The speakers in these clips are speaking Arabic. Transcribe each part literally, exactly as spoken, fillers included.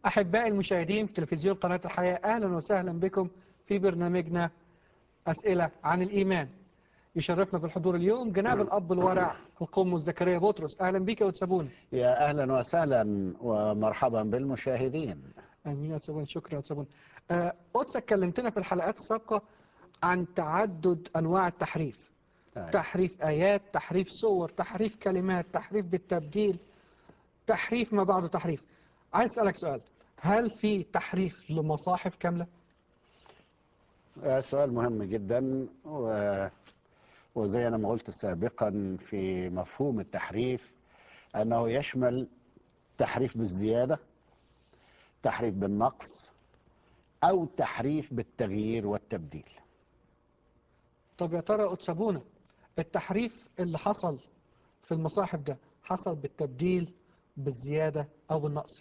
أحبائي المشاهدين في تلفزيون قناة الحياة، أهلا وسهلا بكم في برنامجنا أسئلة عن الإيمان. يشرفنا بالحضور اليوم جناب الأب الورع القمص زكريا بطرس. أهلا بك يا وتسابون. يا أهلا وسهلا ومرحبا بالمشاهدين. آمين يا وتسابون، شكرا يا وتسابون. آه، قدسك كلمتنا في الحلقات السابقة عن تعدد أنواع التحريف. أي. تحريف آيات، تحريف صور، تحريف كلمات، تحريف بالتبديل، تحريف ما بعده تحريف. عايز أسألك سؤال، هل في تحريف لمصاحف كاملة؟ آه، سؤال مهم جدا و... وزي أنا ما قلت سابقا في مفهوم التحريف أنه يشمل تحريف بالزيادة، تحريف بالنقص، أو تحريف بالتغيير والتبديل. طب يا ترى أتسابونا، التحريف اللي حصل في المصاحف ده حصل بالتبديل، بالزيادة أو بالنقص؟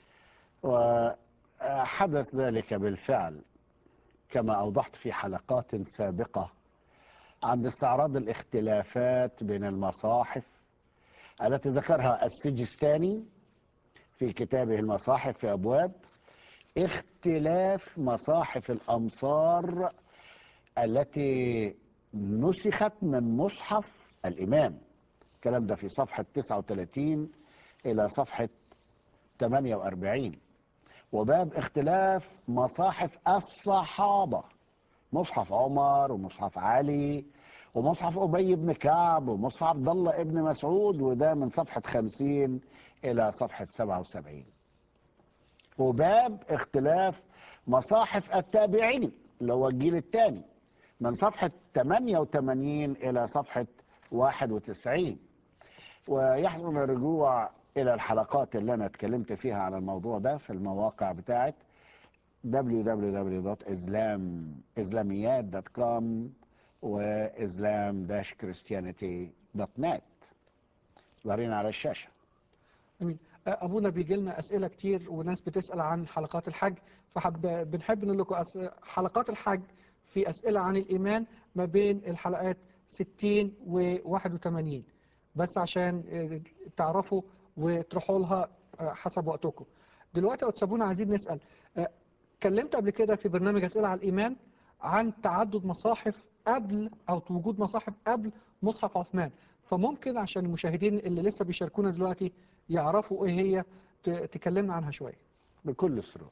وحدث ذلك بالفعل كما أوضحت في حلقات سابقة عند استعراض الاختلافات بين المصاحف التي ذكرها السجستاني في كتابه المصاحف في أبواب. اختلاف مصاحف الأمصار التي نسخت من مصحف الإمام، الكلام ده في صفحة تسعة وثلاثين إلى صفحة ثمانية وأربعين. وباب اختلاف مصاحف الصحابة، مصحف عمر ومصحف علي ومصحف أبي بن كعب ومصحف عبد الله ابن مسعود، وده من صفحة خمسين إلى صفحة سبعة وسبعين. وباب اختلاف مصاحف التابعين اللي هو الجيل الثاني من صفحة ثمانية وثمانين إلى صفحة واحد وتسعين. ويحسن الرجوع إلى الحلقات اللي أنا اتكلمت فيها على الموضوع ده في المواقع بتاعت دبليو دبليو دبليو دوت اسلاميات دوت كوم و اسلام داش كريستيانيتي دوت نت، ظاهرين على الشاشة. أمين. أبونا بيجي لنا أسئلة كتير وناس بتسأل عن حلقات الحج، فحب بنحب نقول لكم أس... حلقات الحج في أسئلة عن الإيمان ما بين الحلقات ستين و واحد وثمانين، بس عشان تعرفوا وتروحوا لها حسب وقتكم. دلوقتي يا وتسابونا عايزين نسأل، اتكلمت قبل كده في برنامج أسئلة على الإيمان عن تعدد مصاحف قبل أو وجود مصاحف قبل مصحف عثمان، فممكن عشان المشاهدين اللي لسه بيشاركونا دلوقتي يعرفوا ايه هي تكلمنا عنها شوية. بكل سرور.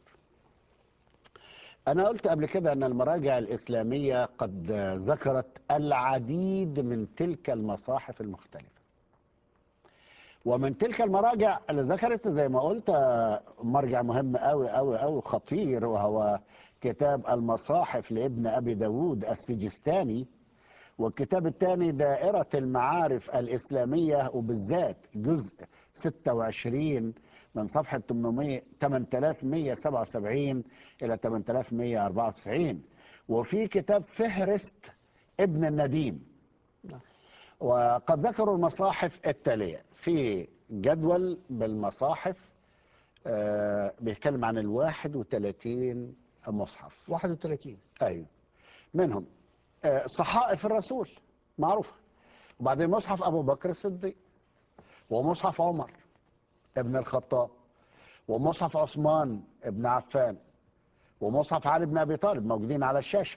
أنا قلت قبل كده أن المراجع الإسلامية قد ذكرت العديد من تلك المصاحف المختلفة، ومن تلك المراجع اللي ذكرت زي ما قلت مرجع مهم قوي قوي قوي خطير، وهو كتاب المصاحف لابن أبي داود السجستاني، والكتاب الثاني دائرة المعارف الإسلامية وبالذات جزء ستة وعشرين من صفحة ثمانية آلاف ومئة وسبعة وسبعين إلى ثمانية آلاف ومئة وأربعة وتسعين. وفي كتاب فهرست ابن النديم. وقد ذكروا المصاحف التالية في جدول بالمصاحف، آه بيتكلم عن الواحد وثلاثين مصحف. واحد وثلاثين. أيوه، منهم آه صحائف الرسول معروفة، وبعدين مصحف أبو بكر الصديق، ومصحف عمر ابن الخطاب، ومصحف عثمان ابن عفان، ومصحف علي بن أبي طالب موجودين على الشاشة.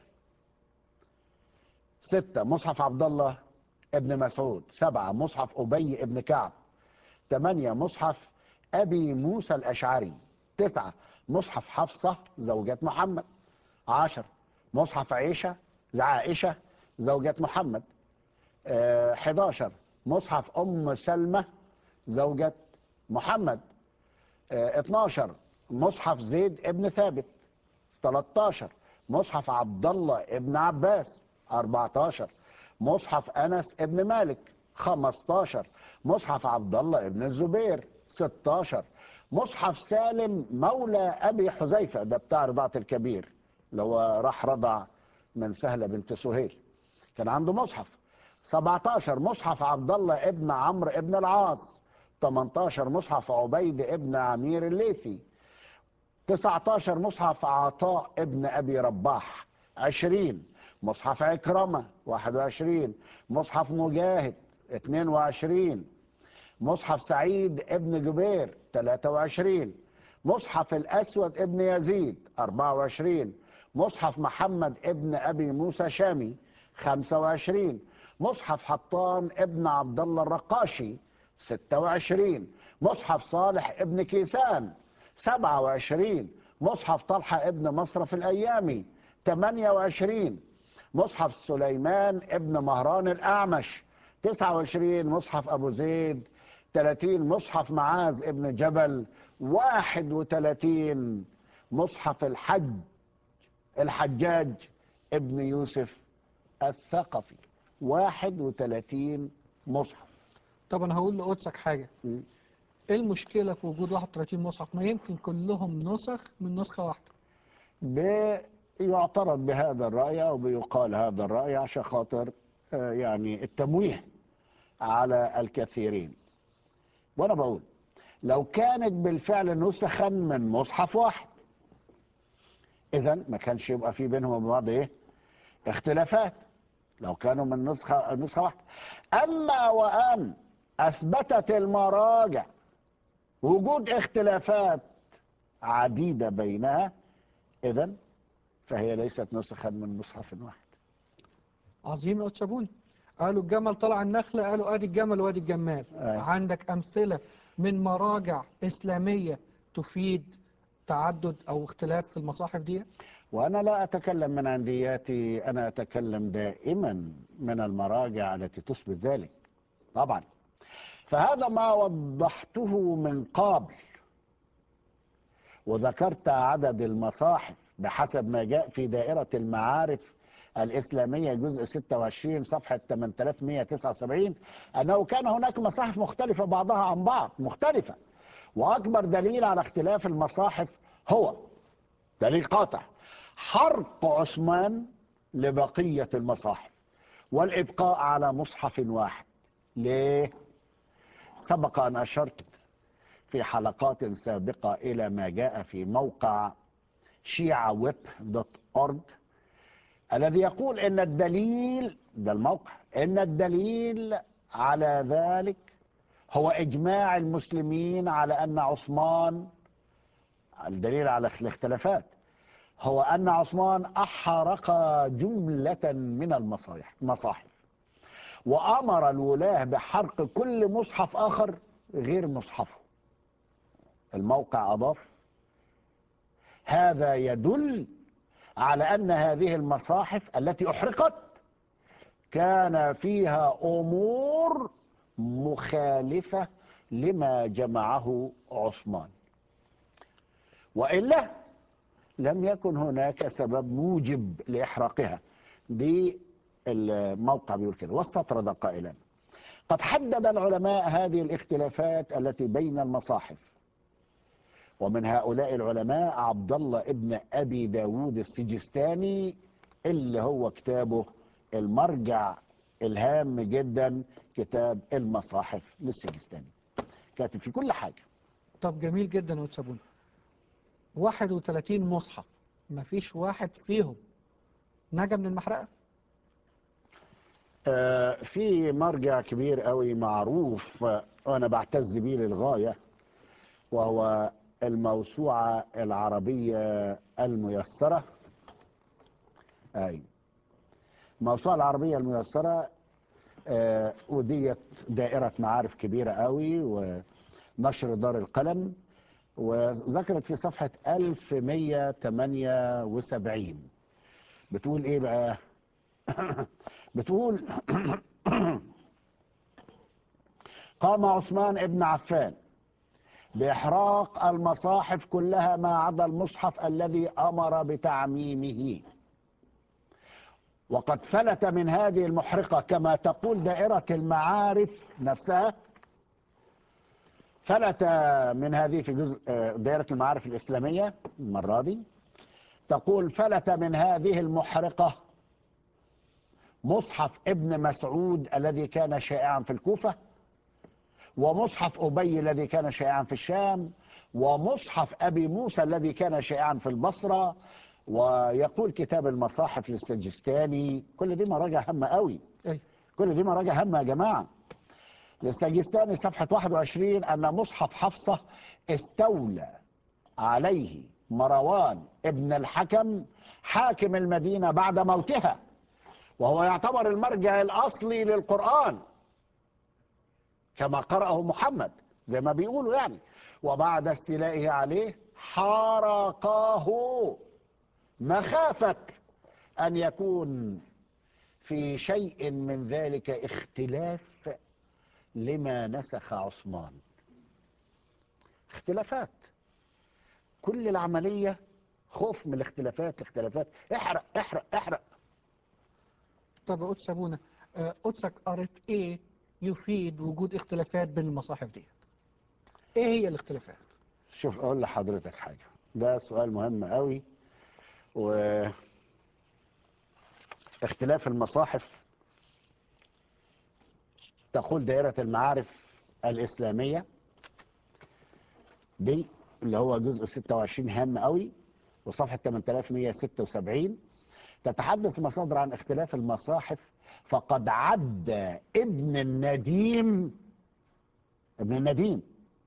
ستة مصحف عبد الله ابن مسعود. سبعة مصحف أبي ابن كعب. ثمانية مصحف أبي موسى الأشعري. تسعة مصحف حفصة زوجة محمد. عشر مصحف عائشة عائشة زوجة محمد. اه حداشر مصحف أم سلمة زوجة محمد. اه اتناشر مصحف زيد ابن ثابت. تلتاشر مصحف عبد الله ابن عباس. أربعتاشر مصحف أنس ابن مالك. خمستاشر مصحف عبد الله ابن الزبير. ستاشر مصحف سالم مولى أبي حذيفة، ده بتاع رضاعة الكبير اللي هو راح رضع من سهلة بنت سهيل، كان عنده مصحف. سبعتاشر مصحف عبد الله ابن عمرو ابن العاص. تمنتاشر مصحف عبيد ابن عمير الليثي. تسعتاشر مصحف عطاء ابن أبي رباح. عشرين مصحف عكرمة. واحد وعشرين مصحف مجاهد. اثنين وعشرين مصحف سعيد ابن جبير. ثلاثة وعشرين مصحف الأسود ابن يزيد أربعة وعشرين، مصحف محمد ابن أبي موسى شامي خمسة وعشرين، مصحف حطان ابن عبد الله الرقاشي ستة وعشرين، مصحف صالح ابن كيسان سبعة وعشرين، مصحف طلحة ابن مصرف الأيامي ثمانية وعشرين، مصحف سليمان ابن مهران الأعمش تسعة وعشرين، مصحف أبو زيد ثلاثين، مصحف معاذ ابن جبل واحد وثلاثين، مصحف الحج الحجاج ابن يوسف الثقفي واحد وثلاثين مصحف. طب انا هقول لقدسك حاجه، م. ايه المشكله في وجود واحد وثلاثين مصحف؟ ما يمكن كلهم نسخ من نسخه واحده. بيعترض بهذا الرأي أو بيقال هذا الرأي عشان خاطر آه، يعني التمويه على الكثيرين. وأنا بقول لو كانت بالفعل نسخا من مصحف واحد إذن ما كانش يبقى في بينهم وبين بعض إيه؟ اختلافات، لو كانوا من نسخة نسخة واحدة. أما وأن أثبتت المراجع وجود اختلافات عديدة بينها إذن فهي ليست نسخا من مصحف واحد. عظيم يا أوتشابوني. قالوا الجمل طلع النخلة، قالوا ادي الجمل وادي الجمال. أي. عندك أمثلة من مراجع إسلامية تفيد تعدد أو اختلاف في المصاحف دي؟ وأنا لا أتكلم من عندياتي، أنا أتكلم دائما من المراجع التي تثبت ذلك طبعا. فهذا ما وضحته من قبل، وذكرت عدد المصاحف بحسب ما جاء في دائرة المعارف الإسلامية جزء ستة وعشرين صفحة ثمانية آلاف ومئة وتسعة وسبعين أنه كان هناك مصاحف مختلفة بعضها عن بعض مختلفة. وأكبر دليل على اختلاف المصاحف هو دليل قاطع حرق عثمان لبقية المصاحف والإبقاء على مصحف واحد. ليه؟ سبق أن أشرت في حلقات سابقة إلى ما جاء في موقع شيعة ويب دوت أورج الذي يقول إن الدليل ده الموقع إن الدليل على ذلك هو إجماع المسلمين على أن عثمان، الدليل على الاختلافات هو أن عثمان أحرق جملة من المصاحف وأمر الولاة بحرق كل مصحف آخر غير مصحفه. الموقع أضاف: هذا يدل على أن هذه المصاحف التي أحرقت كان فيها أمور مخالفة لما جمعه عثمان، وإلا لم يكن هناك سبب موجب لإحراقها. دي الموقع بيقول كده. واستطرد قائلا: قد حدد العلماء هذه الاختلافات التي بين المصاحف، ومن هؤلاء العلماء عبد الله ابن أبي داود السجستاني اللي هو كتابه المرجع الهام جدا، كتاب المصاحف للسجستاني، كاتب في كل حاجة. طب جميل جدا يا أوتشابوني. واحد وثلاثين مصحف ما فيش واحد فيهم نجا من المحرقة؟ آه في مرجع كبير قوي معروف آه، وأنا بعتز بيه للغاية، وهو الموسوعة العربية الميسرة. أي الموسوعة العربية الميسرة آه وديت دائرة معارف كبيرة قوي ونشر دار القلم، وذكرت في صفحة ألف ومئة وثمانية وسبعين بتقول ايه بقى؟ بتقول: قام عثمان ابن عفان بإحراق المصاحف كلها ما عدا المصحف الذي أمر بتعميمه، وقد فلت من هذه المحرقة كما تقول دائرة المعارف نفسها، فلت من هذه في جزء دائرة المعارف الإسلامية المرة دي تقول: فلت من هذه المحرقة مصحف ابن مسعود الذي كان شائعا في الكوفة، ومصحف أبي الذي كان شائعا في الشام، ومصحف أبي موسى الذي كان شائعا في البصرة. ويقول كتاب المصاحف للسجستاني، كل دي مراجع هامة قوي، أي. كل دي مراجع هامة يا جماعة. للسجستاني صفحة واحد وعشرين أن مصحف حفصة استولى عليه مروان ابن الحكم حاكم المدينة بعد موتها، وهو يعتبر المرجع الأصلي للقرآن كما قرأه محمد زي ما بيقولوا يعني. وبعد استيلائه عليه حرقاه مخافة أن يكون في شيء من ذلك اختلاف لما نسخ عثمان. اختلافات، كل العملية خوف من الاختلافات. الاختلافات احرق احرق احرق. طب يا قدس أبونا، آه، قدسك قريت إيه يفيد وجود اختلافات بين المصاحف دي؟ إيه هي الاختلافات؟ شوف اقول لحضرتك حاجة، ده سؤال مهم قوي. واختلاف المصاحف تقول دائرة المعارف الإسلامية دي اللي هو جزء ستة وعشرين هام قوي وصفحة ثمانية آلاف ومئة وستة وسبعين، تتحدث مصادر عن اختلاف المصاحف. فقد عد ابن النديم ابن النديم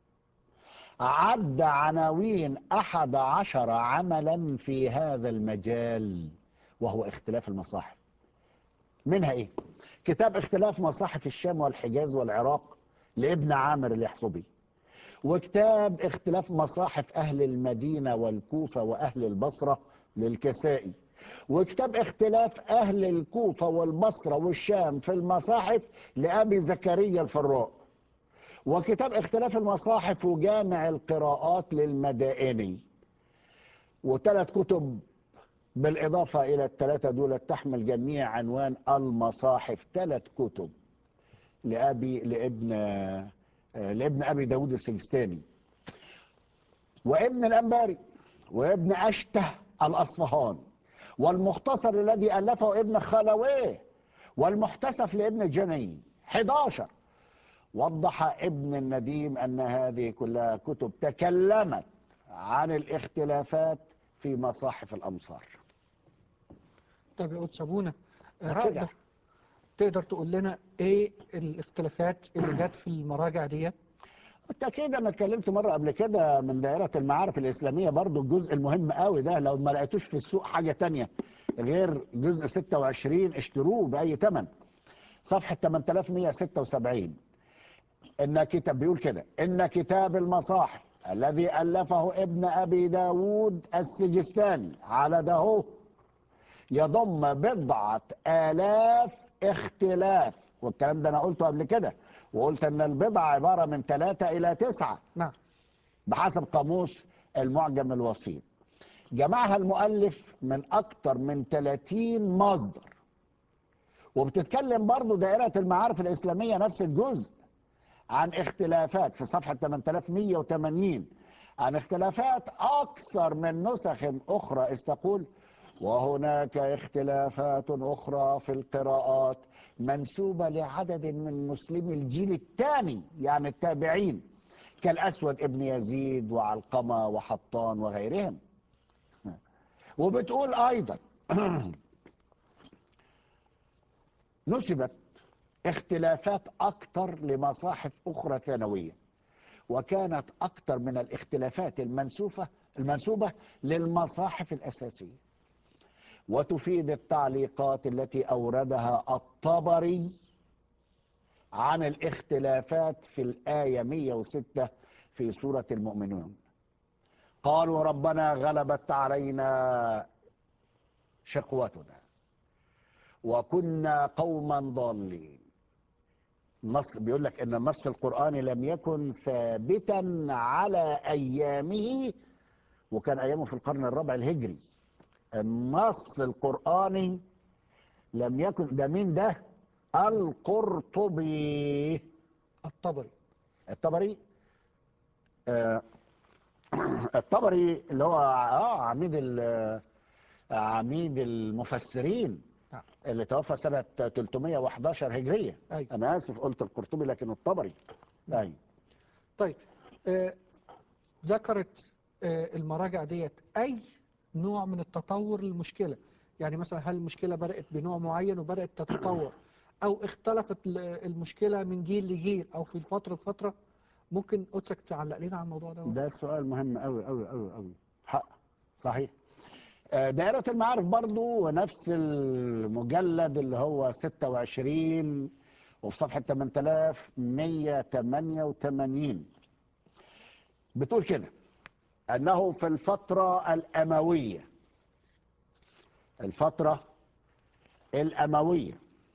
عد عناوين أحد عشر عملا في هذا المجال وهو اختلاف المصاحف. منها ايه؟ كتاب اختلاف مصاحف الشام والحجاز والعراق لابن عامر اليحصبي، وكتاب اختلاف مصاحف أهل المدينة والكوفة وأهل البصرة للكسائي، وكتاب اختلاف أهل الكوفة والبصرة والشام في المصاحف لأبي زكريا الفراء، وكتاب اختلاف المصاحف وجامع القراءات للمدائني، وثلاث كتب بالإضافة إلى الثلاثة دول تحمل جميع عنوان المصاحف. ثلاث كتب لأبي لابن لابن أبي داود السجستاني وابن الأنباري وابن أشته الأصفهان، والمختصر الذي ألفه ابن خلويه، والمحتسف لابن جني احد عشر. وضح ابن النديم أن هذه كلها كتب تكلمت عن الاختلافات في مصاحف الأمصار. طب يا قدس أبونا، آه، مراجع. تقدر تقدر تقول لنا إيه الاختلافات اللي جت في المراجع دي؟ بالتأكيد أنا اتكلمت مرة قبل كده من دائرة المعارف الإسلامية برضو الجزء المهم قوي ده، لو ما لقيتوش في السوق حاجة تانية غير جزء ستة وعشرين اشتروه بأي ثمن، صفحة ثمانية آلاف ومئة وستة وسبعين. إن كتاب بيقول كده: إن كتاب المصاحف الذي ألفه ابن أبي داود السجستاني على ده يضم بضعة آلاف اختلاف، والكلام ده أنا قلته قبل كده، وقلت أن البضعة عبارة من ثلاثة إلى تسعة نعم. بحسب قاموس المعجم الوسيط. جمعها المؤلف من أكثر من ثلاثين مصدر، وبتتكلم برضو دائرة المعارف الإسلامية نفس الجزء عن اختلافات في صفحة ثمانية آلاف ومئة وثمانين عن اختلافات أكثر من نسخ أخرى، استقول: وهناك اختلافات أخرى في القراءات منسوبة لعدد من مسلمي الجيل الثاني يعني التابعين كالأسود ابن يزيد وعلقمة وحطان وغيرهم. وبتقول أيضا نسبت اختلافات أكثر لمصاحف أخرى ثانوية، وكانت أكثر من الاختلافات المنسوبة المنسوبة للمصاحف الأساسية. وتفيد التعليقات التي أوردها الطبري عن الاختلافات في الآية مئة وستة في سورة المؤمنون: قالوا ربنا غلبت علينا شقوتنا وكنا قوما ضالين. النص بيقول لك ان النص القرآني لم يكن ثابتا على ايامه، وكان ايامه في القرن الرابع الهجري. النص القرآني لم يكن، ده مين ده؟ القرطبي. الطبري. الطبري آه الطبري اللي هو اه عميد عميد المفسرين نعم. اللي توفى سنة ثلاثمئة وأحد عشر هجرية. أيوة. أنا آسف قلت القرطبي لكن الطبري. أيوة. طيب، آه، ذكرت آه، المراجع ديت أي نوع من التطور للمشكلة؟ يعني مثلا هل المشكلة بدأت بنوع معين وبدأت تتطور، أو اختلفت ال- المشكلة من جيل لجيل أو في فترة فترة، ممكن قدسك تعلق لنا على الموضوع ده؟ ده سؤال مهم قوي قوي قوي قوي. حق صحيح. آه، دائرة المعارف برضو نفس المجلد اللي هو ستة وعشرين وفي صفحة ثمانية آلاف ومئة وثمانية وثمانين بتقول كده: أنه في الفترة الأموية، الفترة الأموية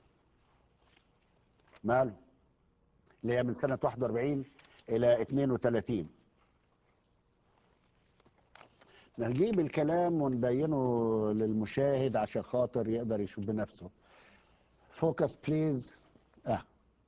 ماله اللي هي من سنة واحد وأربعين إلى اثنين وثلاثين، نجيب الكلام ونبينه للمشاهد عشان خاطر يقدر يشوف بنفسه. فوكس بليز. اه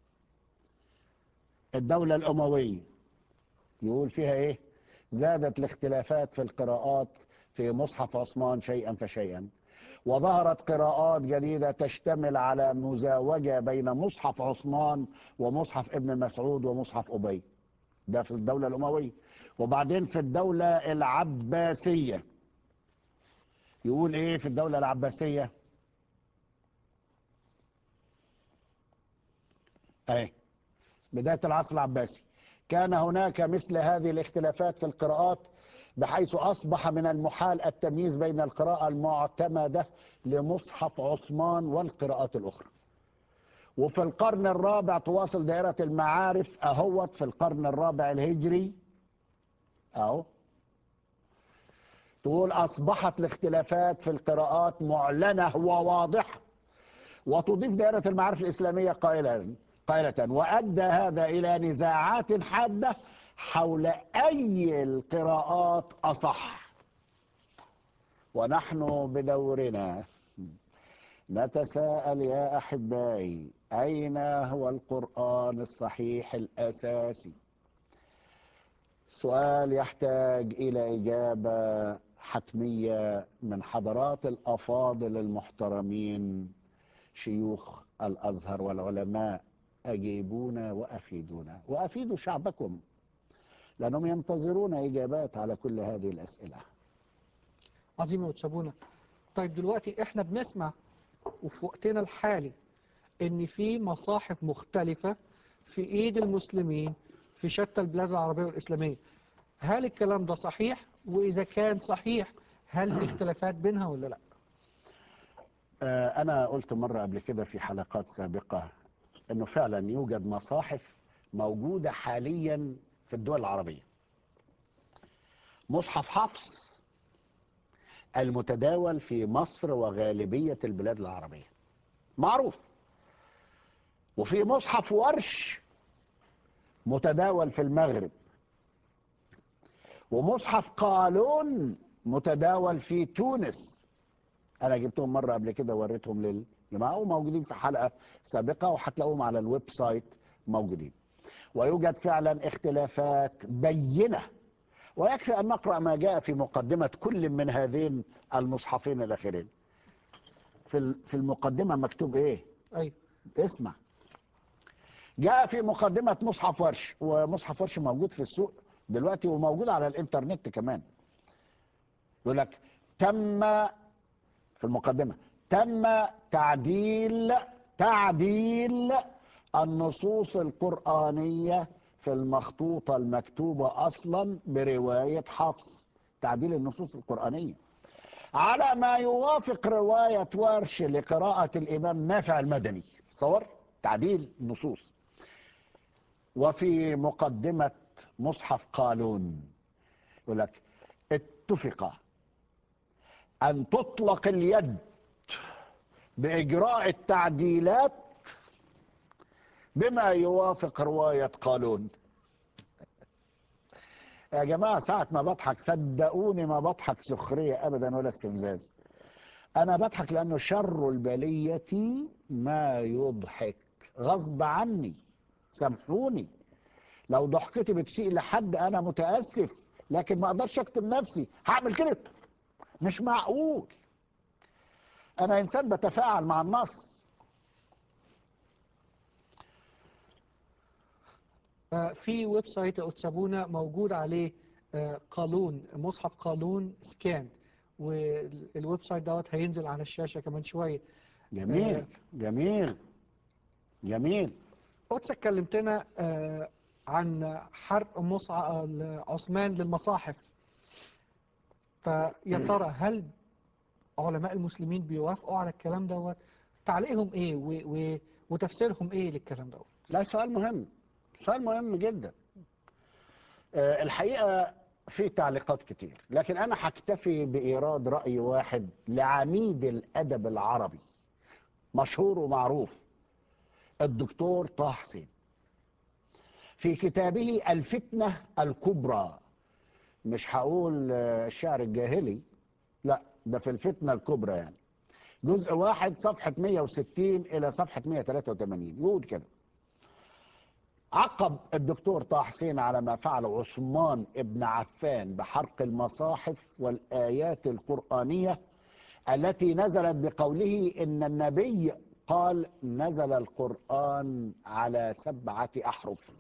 الدولة الأموية يقول فيها ايه؟ زادت الاختلافات في القراءات في مصحف عثمان شيئا فشيئا، وظهرت قراءات جديدة تشتمل على مزاوجة بين مصحف عثمان ومصحف ابن مسعود ومصحف أبي. ده في الدولة الأموية. وبعدين في الدولة العباسية يقول ايه في الدولة العباسية؟ اهي بداية العصر العباسي: كان هناك مثل هذه الاختلافات في القراءات، بحيث أصبح من المحال التمييز بين القراءة المعتمدة لمصحف عثمان والقراءات الأخرى. وفي القرن الرابع تواصل دائرة المعارف أهوت في القرن الرابع الهجري أهو تقول: أصبحت الاختلافات في القراءات معلنة وواضحة. وتضيف دائرة المعارف الإسلامية قائلا قائلة: وأدى هذا إلى نزاعات حادة حول أي القراءات أصح. ونحن بدورنا نتساءل يا أحبائي: أين هو القرآن الصحيح الأساسي؟ سؤال يحتاج إلى إجابة حتمية من حضرات الأفاضل المحترمين شيوخ الأزهر والعلماء. أجيبونا وأفيدونا وأفيدوا شعبكم، لأنهم ينتظرون إجابات على كل هذه الأسئلة. عظيمة وتشابونا. طيب دلوقتي احنا بنسمع وفي وقتنا الحالي ان في مصاحف مختلفة في ايد المسلمين في شتى البلاد العربية والإسلامية. هل الكلام ده صحيح؟ وإذا كان صحيح هل في اختلافات بينها ولا لا؟ آه، أنا قلت مرة قبل كده في حلقات سابقة أنه فعلا يوجد مصاحف موجودة حاليا في الدول العربية. مصحف حفص المتداول في مصر وغالبية البلاد العربية معروف، وفي مصحف ورش متداول في المغرب، ومصحف قالون متداول في تونس. أنا جبتهم مرة قبل كده ووريتهم للجماعة وموجودين في حلقة سابقة وهتلاقوهم على الويب سايت موجودين. ويوجد فعلا اختلافات بينة، ويكفي أن نقرأ ما جاء في مقدمة كل من هذين المصحفين الأخيرين. في في المقدمة مكتوب إيه؟ أيوة. اسمع. جاء في مقدمة مصحف ورش، ومصحف ورش موجود في السوق دلوقتي وموجود على الإنترنت كمان. يقول لك: تم في المقدمة تم تعديل تعديل النصوص القرآنية في المخطوطة المكتوبة أصلا برواية حفص. تعديل النصوص القرآنية على ما يوافق رواية ورش لقراءة الإمام نافع المدني. تصور تعديل النصوص. وفي مقدمة مصحف قالون يقول لك: اتفق أن تطلق اليد بإجراء التعديلات بما يوافق رواية قالون. يا جماعة ساعة ما بضحك صدقوني ما بضحك سخرية أبدا ولا استفزاز، أنا بضحك لأنه شر البلية ما يضحك غصب عني. سامحوني لو ضحكتي بتسيء لحد، أنا متأسف، لكن ما أقدرش أكتم نفسي، هعمل كده. مش معقول. أنا إنسان بتفاعل مع النص. في ويب سايت أتسابونا موجود عليه آه، قالون، مصحف قالون سكان، والويب سايت دوت هينزل على الشاشة كمان شوية. جميل جميل جميل. قدس اتكلمتنا آه، عن حرق مصع عثمان للمصاحف. فيا ترى هل علماء المسلمين بيوافقوا على الكلام دوت؟ تعليقهم ايه و... و... وتفسيرهم ايه للكلام دوت؟ لا، سؤال مهم، سؤال مهم جدا. آه، الحقيقة في تعليقات كتير، لكن أنا هكتفي بإيراد رأي واحد لعميد الأدب العربي مشهور ومعروف، الدكتور طه حسين، في كتابه الفتنة الكبرى. مش هقول آه، الشعر الجاهلي، لا، ده في الفتنة الكبرى، يعني جزء واحد صفحة مئة وستين إلى صفحة مئة وثلاثة وثمانين، يقول كده: عقب الدكتور طه حسين على ما فعله عثمان ابن عفان بحرق المصاحف والآيات القرآنية التي نزلت بقوله إن النبي قال نزل القرآن على سبعة أحرف.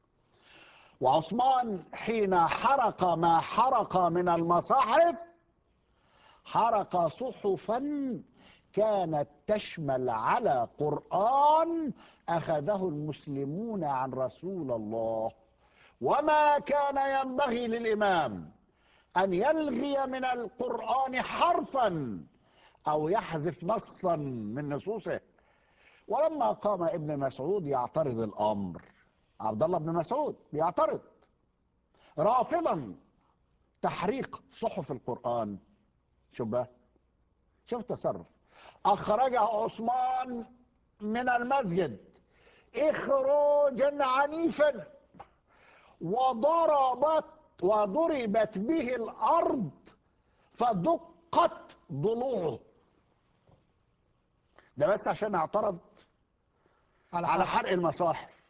وعثمان حين حرق ما حرق من المصاحف حرق صحفا كانت تشمل على قرآن أخذه المسلمون عن رسول الله، وما كان ينبغي للإمام أن يلغي من القرآن حرفا أو يحذف نصا من نصوصه. ولما قام ابن مسعود يعترض الأمر، عبد الله بن مسعود بيعترض رافضا تحريق صحف القرآن، شوف بقى، شوف التصرف، أخرج عثمان من المسجد إخراجا عنيفا وضربت وضربت به الأرض فدقت ضلوعه. ده بس عشان اعترض على على حرق. حرق المصاحف،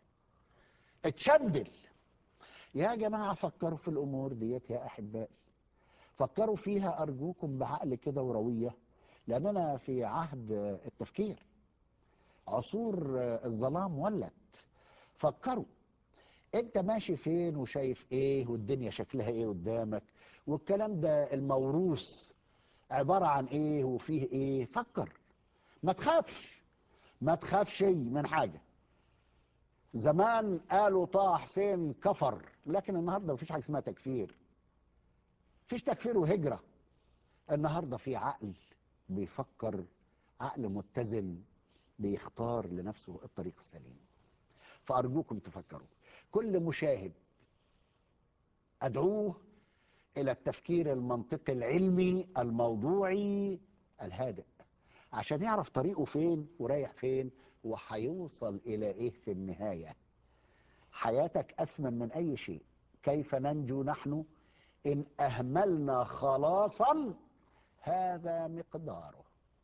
اتشدل. يا جماعة فكروا في الأمور ديت يا أحبائي، فكروا فيها أرجوكم بعقل كده وروية، لأننا في عهد التفكير، عصور الظلام ولت. فكروا، انت ماشي فين وشايف ايه والدنيا شكلها ايه قدامك، والكلام ده الموروث عبارة عن ايه وفيه ايه. فكر، ما تخافش، ما تخافش من حاجة. زمان قالوا طه حسين كفر، لكن النهاردة مفيش حاجة اسمها تكفير، مفيش تكفير وهجرة. النهاردة في عقل بيفكر، عقل متزن بيختار لنفسه الطريق السليم. فأرجوكم تفكروا. كل مشاهد أدعوه إلى التفكير المنطقي العلمي الموضوعي الهادئ، عشان يعرف طريقه فين ورايح فين وهيوصل إلى إيه في النهاية. حياتك أثمن من أي شيء. كيف ننجو نحن إن أهملنا خلاصا هذا مقداره؟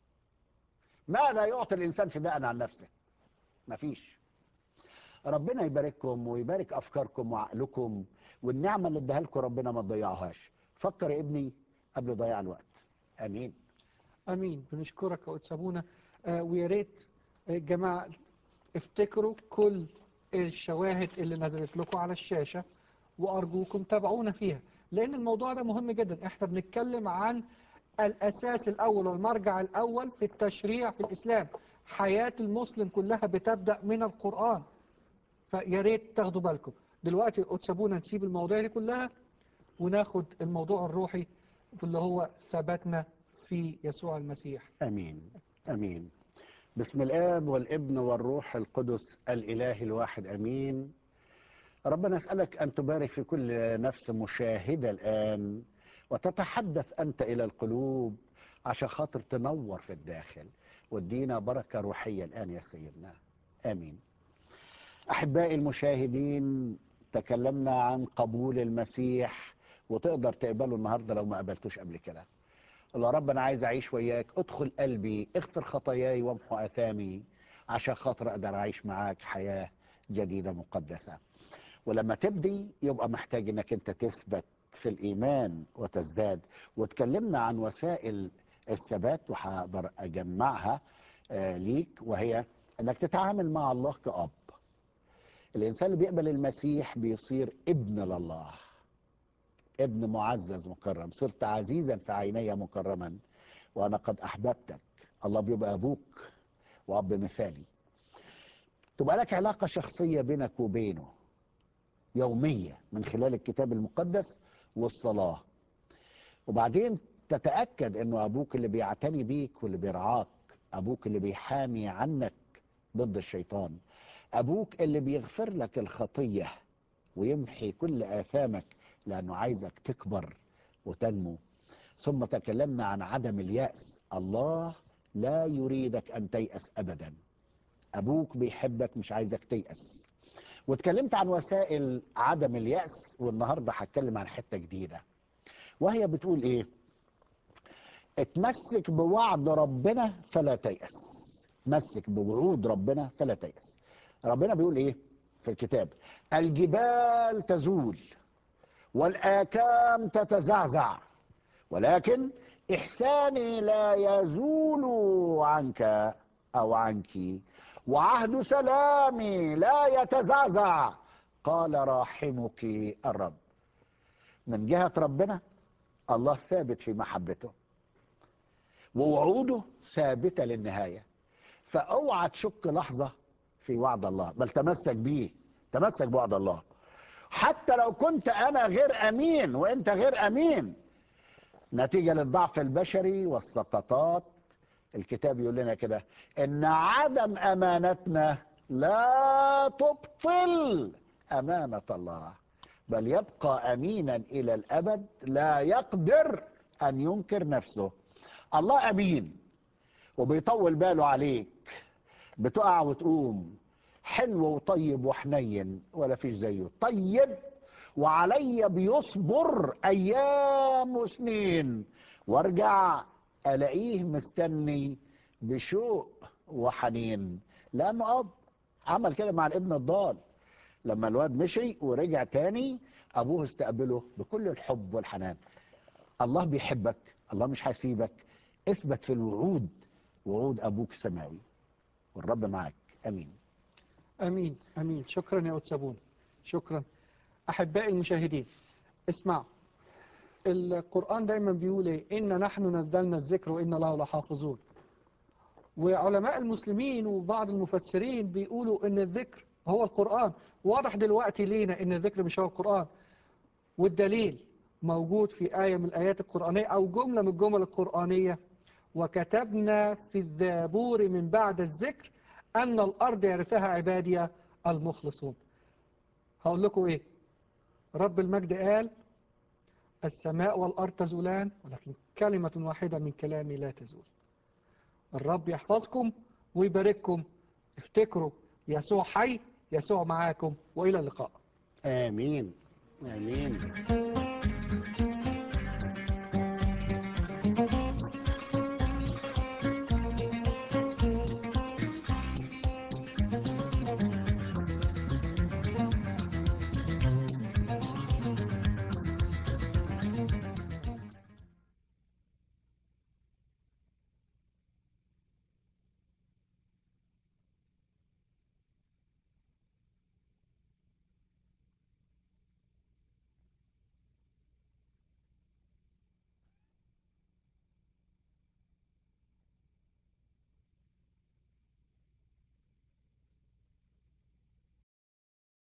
ماذا يعطي الإنسان فداء عن نفسه؟ مفيش. ربنا يبارككم ويبارك أفكاركم وعقلكم، والنعمة اللي اداها لكم ربنا ما تضيعوهاش. فكر يا ابني قبل ضياع الوقت. امين. امين. بنشكرك يا قدس ابونا. آه ويا ريت يا جماعه افتكروا كل الشواهد اللي نزلت لكم على الشاشه، وارجوكم تابعونا فيها، لان الموضوع ده مهم جدا. احنا بنتكلم عن الاساس الاول والمرجع الاول في التشريع في الاسلام. حياه المسلم كلها بتبدا من القران، فيا ريت تاخدوا بالكم. دلوقتي قدس ابونا نسيب المواضيع دي كلها وناخد الموضوع الروحي في اللي هو ثباتنا في يسوع المسيح. امين. امين. بسم الاب والابن والروح القدس الاله الواحد، امين. ربنا اسالك ان تبارك في كل نفس مشاهده الان، وتتحدث انت الى القلوب عشان خاطر تنور في الداخل، وادينا بركه روحيه الان يا سيدنا. امين. احبائي المشاهدين، تكلمنا عن قبول المسيح، وتقدر تقبله النهارده لو ما قبلتوش قبل كده. الله، رب انا عايز اعيش وياك، ادخل قلبي، اغفر خطاياي وامحو اثامي عشان خاطر اقدر اعيش معاك حياه جديده مقدسه. ولما تبدي يبقى محتاج انك انت تثبت في الايمان وتزداد. واتكلمنا عن وسائل الثبات وهقدر اجمعها آه ليك، وهي انك تتعامل مع الله كأب. الإنسان اللي بيقبل المسيح بيصير ابن لله، ابن معزز مكرم. صرت عزيزا في عيني مكرما وأنا قد أحببتك. الله بيبقى أبوك وأب مثالي. تبقى لك علاقة شخصية بينك وبينه، يومية من خلال الكتاب المقدس والصلاة. وبعدين تتأكد انه ابوك اللي بيعتني بيك واللي بيرعاك، ابوك اللي بيحامي عنك ضد الشيطان، ابوك اللي بيغفر لك الخطية ويمحي كل آثامك لأنه عايزك تكبر وتنمو. ثم تكلمنا عن عدم اليأس. الله لا يريدك أن تيأس أبدا، أبوك بيحبك مش عايزك تيأس. واتكلمت عن وسائل عدم اليأس، والنهاردة هتكلم عن حتة جديدة وهي بتقول إيه؟ اتمسك بوعد ربنا فلا تيأس. مسك بوعود ربنا فلا تيأس. ربنا بيقول إيه في الكتاب؟ الجبال تزول والآكام تتزعزع ولكن إحساني لا يزول عنك أو عنك، وعهد سلامي لا يتزعزع، قال راحمك الرب. من جهة ربنا الله ثابت في محبته ووعوده ثابتة للنهاية، فأوعى تشك لحظة في وعد الله، بل تمسك بيه، تمسك بوعد الله. حتى لو كنت أنا غير أمين وإنت غير أمين نتيجة للضعف البشري والسقطات، الكتاب يقول لنا كده إن عدم أمانتنا لا تبطل أمانة الله، بل يبقى أمينا إلى الأبد لا يقدر أن ينكر نفسه. الله أمين وبيطول باله عليك، بتقع وتقوم، حلو وطيب وحنين ولا فيش زيه، طيب وعلي بيصبر أيام وسنين، وارجع ألاقيه مستني بشوق وحنين، لأنه أب عمل كده مع الابن الضال. لما الواد مشي ورجع تاني أبوه استقبله بكل الحب والحنان. الله بيحبك، الله مش هيسيبك، اثبت في الوعود، وعود أبوك السماوي، والرب معك. أمين أمين أمين. شكرا يا أتسابون، شكرا. أحبائي المشاهدين اسمعوا، القرآن دايما بيقول إيه؟ إن نحن نزلنا الذكر وإن له لحافظون. وعلماء المسلمين وبعض المفسرين بيقولوا إن الذكر هو القرآن. واضح دلوقتي لينا إن الذكر مش هو القرآن، والدليل موجود في آية من الآيات القرآنية أو جملة من الجمل القرآنية: وكتبنا في الزبور من بعد الذكر أن الأرض يرثها عبادي المخلصون. هقول لكم إيه؟ رب المجد قال: السماء والأرض تزولان ولكن كلمة واحدة من كلامي لا تزول. الرب يحفظكم ويبارككم. افتكروا يسوع حي، يسوع معاكم، وإلى اللقاء. آمين آمين.